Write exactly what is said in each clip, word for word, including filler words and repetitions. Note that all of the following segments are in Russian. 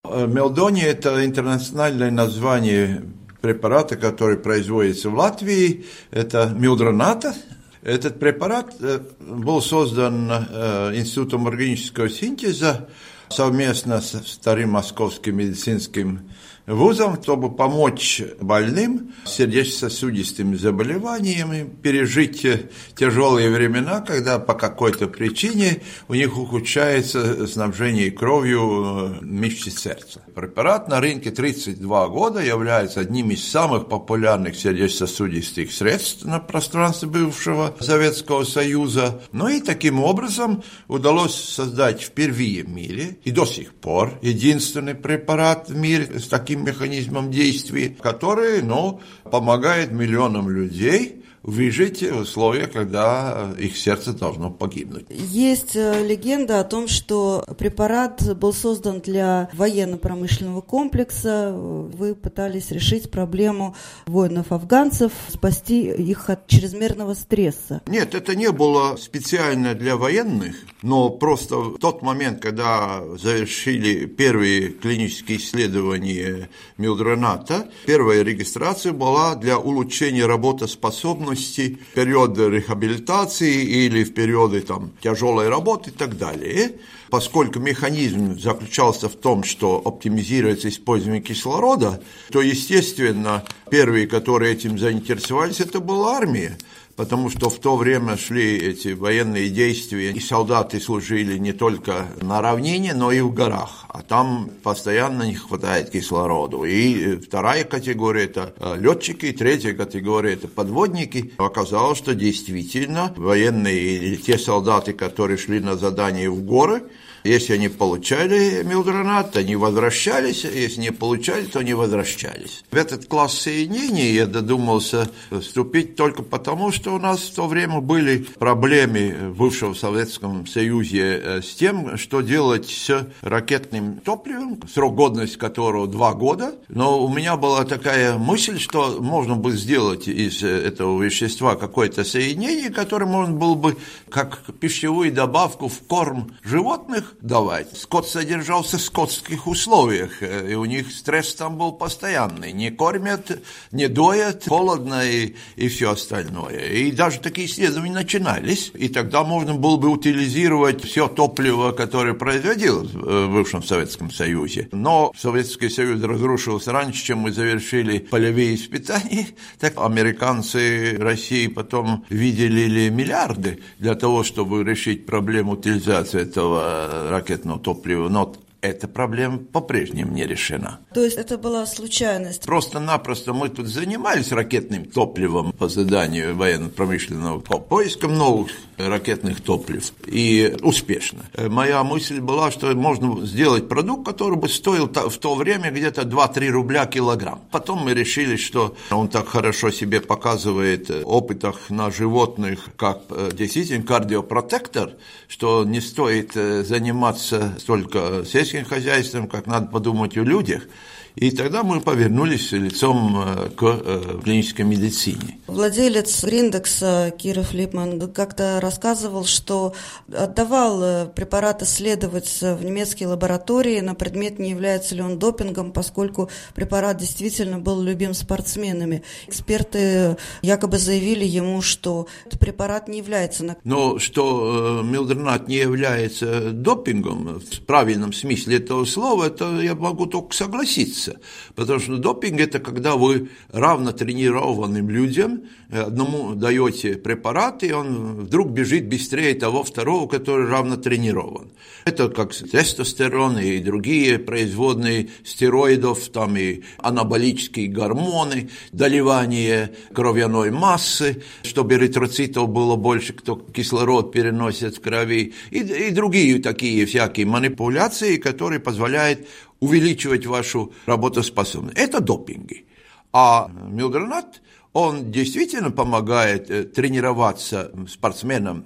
Мелдони – это интернациональное название препарата, который производится в Латвии. Это милдроната. Этот препарат был создан Институтом органического синтеза совместно с Старым Московским медицинским вузом, чтобы помочь больным с сердечно-сосудистыми заболеваниями пережить тяжелые времена, когда по какой-то причине у них ухудшается снабжение кровью мышц сердца. Препарат на рынке тридцать два года является одним из самых популярных сердечно-сосудистых средств на пространстве бывшего Советского Союза. Ну и таким образом удалось создать впервые в мире и до сих пор единственный препарат в мире с таким механизмом действия, который, ну, помогает миллионам людей выжить в условиях, когда их сердце должно погибнуть. Есть легенда о том, что препарат был создан для военно-промышленного комплекса. Вы пытались решить проблему воинов-афганцев, спасти их от чрезмерного стресса. Нет, это не было специально для военных, но просто в тот момент, когда завершили первые клинические исследования милдроната, первая регистрация была для улучшения работоспособности в периоды рехабилитации или в периоды там, тяжелой работы и так далее. Поскольку механизм заключался в том, что оптимизируется использование кислорода, то, естественно, первые, которые этим заинтересовались, это была армия. Потому что в то время шли эти военные действия, и солдаты служили не только на равнине, но и в горах. А там постоянно не хватает кислорода. И вторая категория – это летчики, третья категория – это подводники. Оказалось, что действительно военные или те солдаты, которые шли на задание в горы, если они получали милдронат, они возвращались, а если не получали, то не возвращались. В этот класс соединений я додумался вступить только потому, что у нас в то время были проблемы в бывшем Советском Союзе с тем, что делать с ракетным топливом, срок годности которого два года. Но у меня была такая мысль, что можно бы сделать из этого вещества какое-то соединение, которое можно было бы как пищевую добавку в корм животных давать. Скот содержался в скотских условиях, и у них стресс там был постоянный. Не кормят, не доят, холодно и, и все остальное. И даже такие исследования начинались, и тогда можно было бы утилизировать все топливо, которое производилось в бывшем Советском Союзе. Но Советский Союз разрушился раньше, чем мы завершили полевые испытания. Так американцы России потом выделили миллиарды для того, чтобы решить проблему утилизации этого ракетного топлива, но эта проблема по-прежнему не решена. То есть это была случайность? Просто-напросто мы тут занимались ракетным топливом по заданию военно-промышленного поиска новых ракетных топлив, и успешно. Моя мысль была, что можно сделать продукт, который бы стоил в то время где-то два-три рубля килограмм. Потом мы решили, что он так хорошо себе показывает в опытах на животных, как действительно кардиопротектор, что не стоит заниматься столько сельским хозяйством, как надо подумать о людях. И тогда мы повернулись лицом к клинической медицине. Владелец Гриндекса Киров Липман как-то рассказывал, что отдавал препарат исследовать в немецкие лаборатории на предмет, не является ли он допингом, поскольку препарат действительно был любим спортсменами. Эксперты якобы заявили ему, что этот препарат не является... Но что милдронат не является допингом в правильном смысле этого слова, это я могу только согласиться. Потому что допинг – это когда вы равно тренированным людям одному даете препарат, и он вдруг бежит быстрее того второго, который равно тренирован. Это как тестостерон и другие производные стероидов, там и анаболические гормоны, доливание кровяной массы, чтобы эритроцитов было больше, кто кислород переносит в крови, и, и другие такие всякие манипуляции, которые позволяют увеличивать вашу работоспособность. Это допинги. А милдронат, он действительно помогает тренироваться спортсменам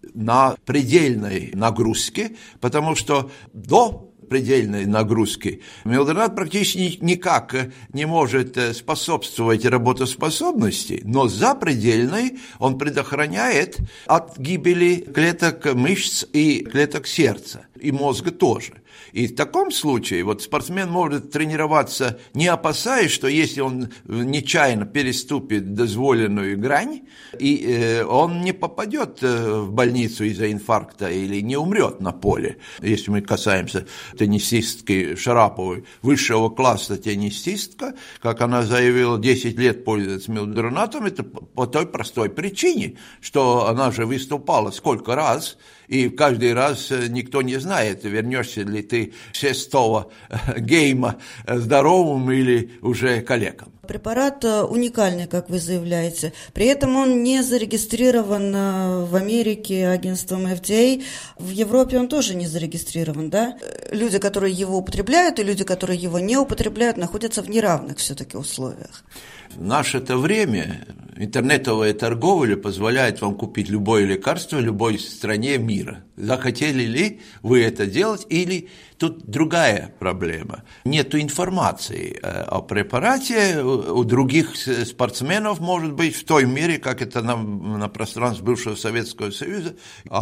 на предельной нагрузке, потому что до предельной нагрузки милдронат практически никак не может способствовать работоспособности, но за предельной он предохраняет от гибели клеток мышц и клеток сердца. и мозга тоже. И в таком случае вот спортсмен может тренироваться, не опасаясь, что если он нечаянно переступит дозволенную грань, и э, он не попадет в больницу из-за инфаркта или не умрет на поле. Если мы касаемся теннисистки Шараповой, высшего класса теннисистка, как она заявила, десять лет пользуется милдронатом, это по той простой причине, что она же выступала сколько раз, и каждый раз никто не знает, вернешься ли ты с шестого гейма здоровым или уже калеком. Препарат уникальный, как вы заявляете. При этом он не зарегистрирован в Америке агентством эф ди эй. В Европе он тоже не зарегистрирован, да? Люди, которые его употребляют, и люди, которые его не употребляют, находятся в неравных все-таки условиях. В наше-то время интернетовая торговля позволяет вам купить любое лекарство в любой стране мира. Захотели ли вы это делать, или тут другая проблема. Нету информации о препарате у других спортсменов, может быть, в той мере, как это на, на пространстве бывшего Советского Союза,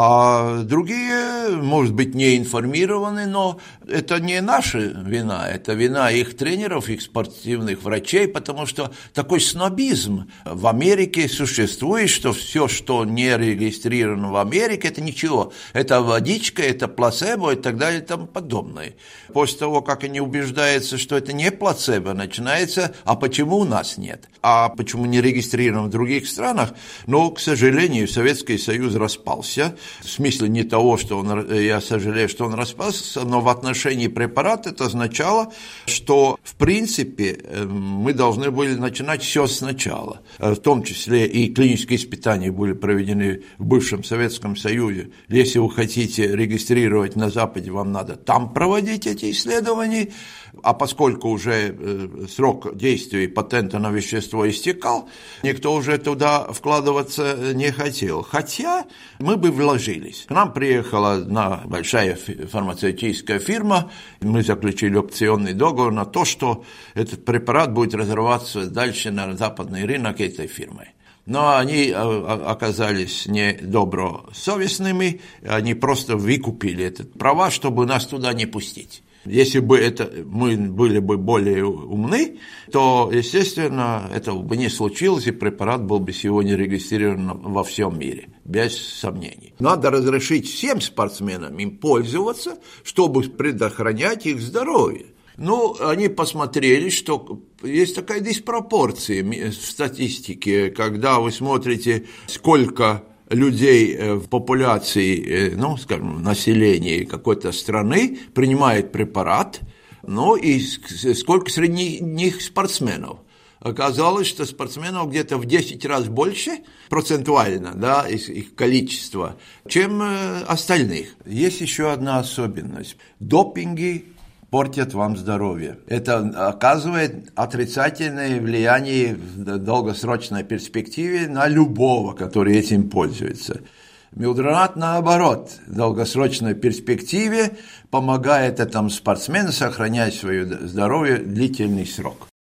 а другие, может быть, не информированы, но это не наша вина, это вина их тренеров, их спортивных врачей, потому что такой снобизм в Америке существует, что все, что не регистрировано в Америке, это ничего, это водичка, это плацебо и так далее и тому подобное. После того, как они убеждаются, что это не плацебо, начинается, а почему у нас нет? А почему не регистрировано в других странах? Но, к сожалению, Советский Союз распался. В смысле не того, что он, я сожалею, что он распался, но в отношении препарата это означало, что, в принципе, мы должны были начинать все сначала. В том числе и клинические испытания были проведены в бывшем Советском Союзе. Если вы хотите регистрировать на Западе, вам надо там проводить эти исследования, а поскольку уже срок действия патента на вещество истекал, никто уже туда вкладываться не хотел. Хотя мы бы вложились. К нам приехала одна большая фармацевтическая фирма, мы заключили опционный договор на то, что этот препарат будет разрываться дальше на западный рынок этой фирмой. Но они оказались недобросовестными, они просто выкупили этот права, чтобы нас туда не пустить. Если бы это, мы были бы более умны, то, естественно, этого бы не случилось, и препарат был бы сегодня регистрирован во всем мире, без сомнений. Надо разрешить всем спортсменам им пользоваться, чтобы предохранять их здоровье. Ну, они посмотрели, что есть такая диспропорция в статистике, когда вы смотрите, сколько людей в популяции, ну, скажем, в населении какой-то страны принимает препарат, ну, и сколько среди них спортсменов. Оказалось, что спортсменов где-то в десять раз больше процентуально, да, их, их количество, чем остальных. Есть еще одна особенность. Допинги портят вам здоровье. Это оказывает отрицательное влияние в долгосрочной перспективе на любого, который этим пользуется. Милдронат, наоборот, в долгосрочной перспективе помогает этому спортсмену сохранять свое здоровье длительный срок.